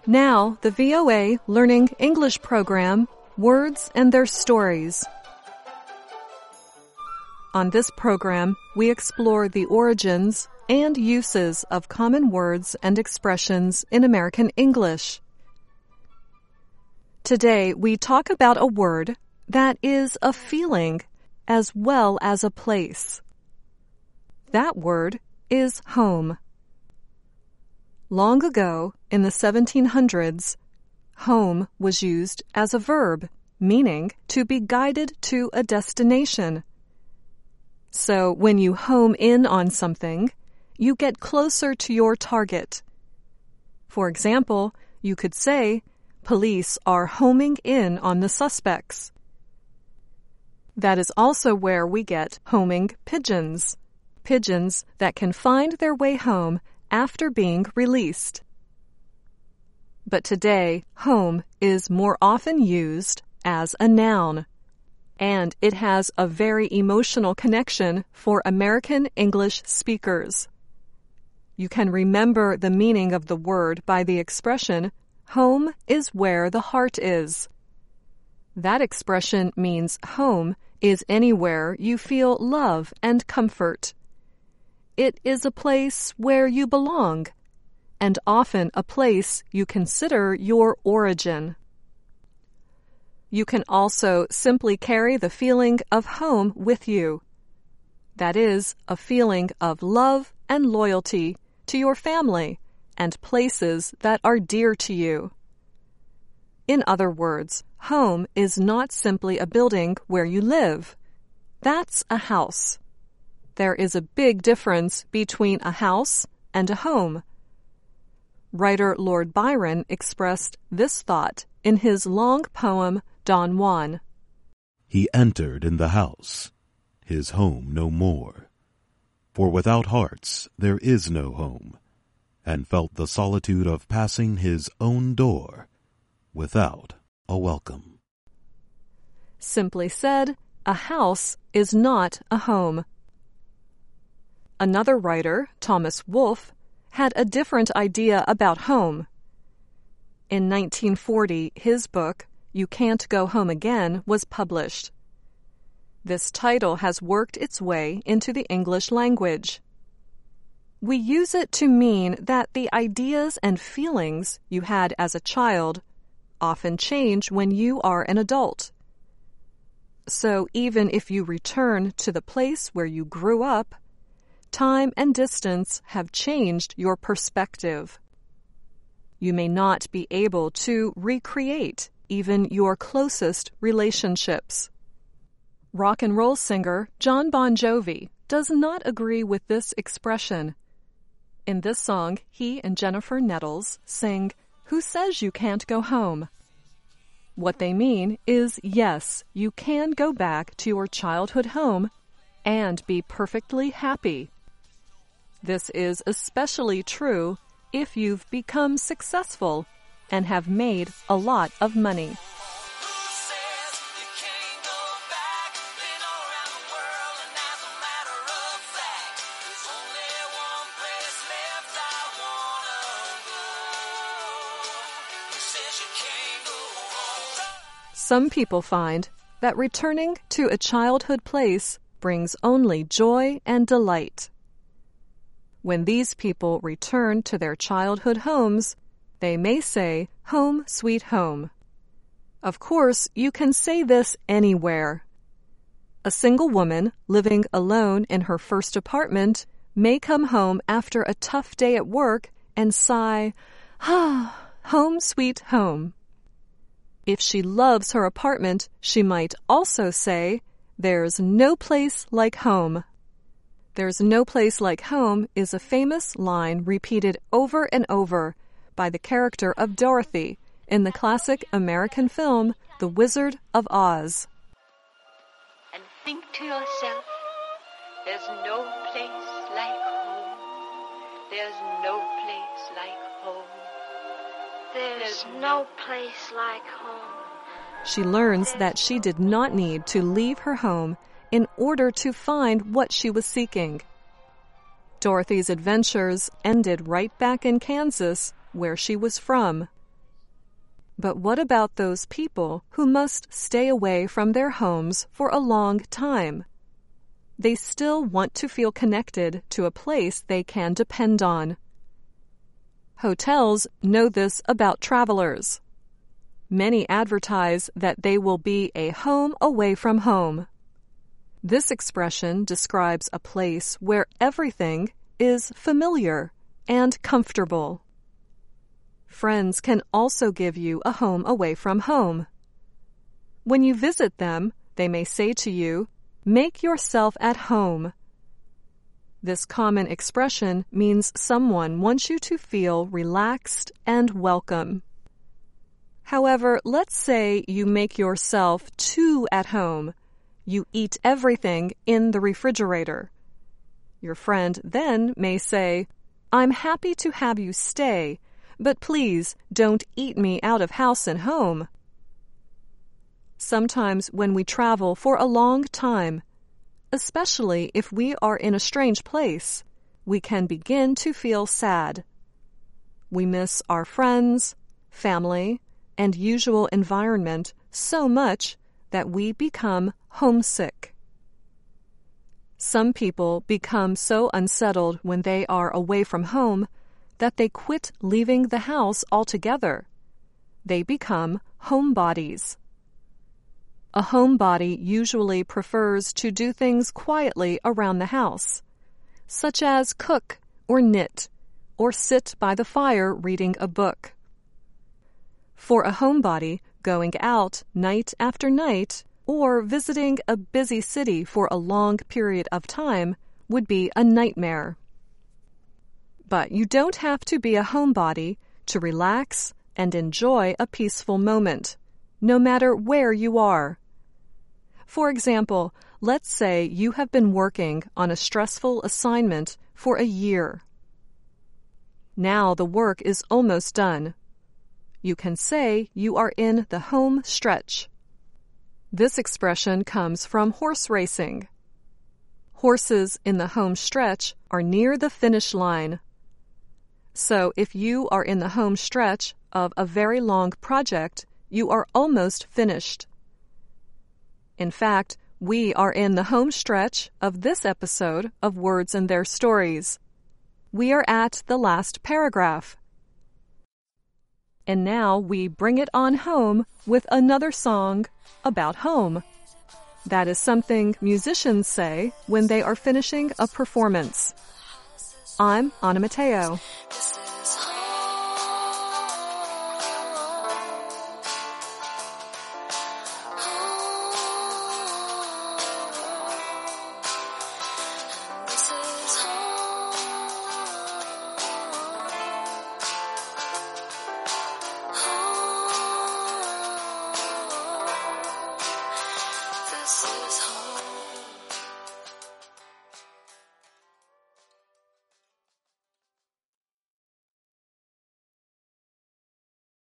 Now, the VOA Learning English program, Words and Their Stories. On this program, we explore the origins and uses of common words and expressions in American English. Today, we talk about a word that is a feeling as well as a place. That word is home. Long ago, in the 1700s, home was used as a verb, meaning to be guided to a destination. So when you home in on something, you get closer to your target. For example, you could say, police are homing in on the suspects. That is also where we get homing pigeons, pigeons that can find their way home after being released. But today, home is more often used as a noun, and it has a very emotional connection for American English speakers. You can remember the meaning of the word by the expression, home is where the heart is. That expression means home is anywhere you feel love and comfort. It is a place where you belong, and often a place you consider your origin. You can also simply carry the feeling of home with you. That is, a feeling of love and loyalty to your family and places that are dear to you. In other words, home is not simply a building where you live. That's a house. There is a big difference between a house and a home. Writer Lord Byron expressed this thought in his long poem, Don Juan. He entered in the house, his home no more. For without hearts there is no home, and felt the solitude of passing his own door, without a welcome. Simply said, a house is not a home. Another writer, Thomas Wolfe, had a different idea about home. In 1940, his book, You Can't Go Home Again, was published. This title has worked its way into the English language. We use it to mean that the ideas and feelings you had as a child often change when you are an adult. So even if you return to the place where you grew up, time and distance have changed your perspective. You may not be able to recreate even your closest relationships. Rock and roll singer Jon Bon Jovi does not agree with this expression. In this song, he and Jennifer Nettles sing, "Who Says You Can't Go Home?" What they mean is, yes, you can go back to your childhood home and be perfectly happy. This is especially true if you've become successful and have made a lot of money. Some people find that returning to a childhood place brings only joy and delight. When these people return to their childhood homes, they may say, "Home, sweet home." Of course, you can say this anywhere. A single woman living alone in her first apartment may come home after a tough day at work and sigh, "Ah, home, sweet home." If she loves her apartment, she might also say, "There's no place like home." "There's no place like home" is a famous line repeated over and over by the character of Dorothy in the classic American film, The Wizard of Oz. And think to yourself, there's no place like home. There's no place like home. There's no place like home. She learns that she did not need to leave her home in order to find what she was seeking. Dorothy's adventures ended right back in Kansas, where she was from. But what about those people who must stay away from their homes for a long time? They still want to feel connected to a place they can depend on. Hotels know this about travelers. Many advertise that they will be a home away from home. This expression describes a place where everything is familiar and comfortable. Friends can also give you a home away from home. When you visit them, they may say to you, "Make yourself at home." This common expression means someone wants you to feel relaxed and welcome. However, let's say you make yourself too at home. You eat everything in the refrigerator. Your friend then may say, "I'm happy to have you stay, but please don't eat me out of house and home." Sometimes when we travel for a long time, especially if we are in a strange place, we can begin to feel sad. We miss our friends, family, and usual environment so much that we become homesick. Some people become so unsettled when they are away from home that they quit leaving the house altogether. They become homebodies. A homebody usually prefers to do things quietly around the house, such as cook or knit, or sit by the fire reading a book. For a homebody, going out night after night or visiting a busy city for a long period of time would be a nightmare. But you don't have to be a homebody to relax and enjoy a peaceful moment, no matter where you are. For example, let's say you have been working on a stressful assignment for a year. Now the work is almost done. You can say you are in the home stretch. This expression comes from horse racing. Horses in the home stretch are near the finish line. So if you are in the home stretch of a very long project, you are almost finished. In fact, we are in the home stretch of this episode of Words and Their Stories. We are at the last paragraph. And now we bring it on home with another song about home. That is something musicians say when they are finishing a performance. I'm Anna Mateo. This is home.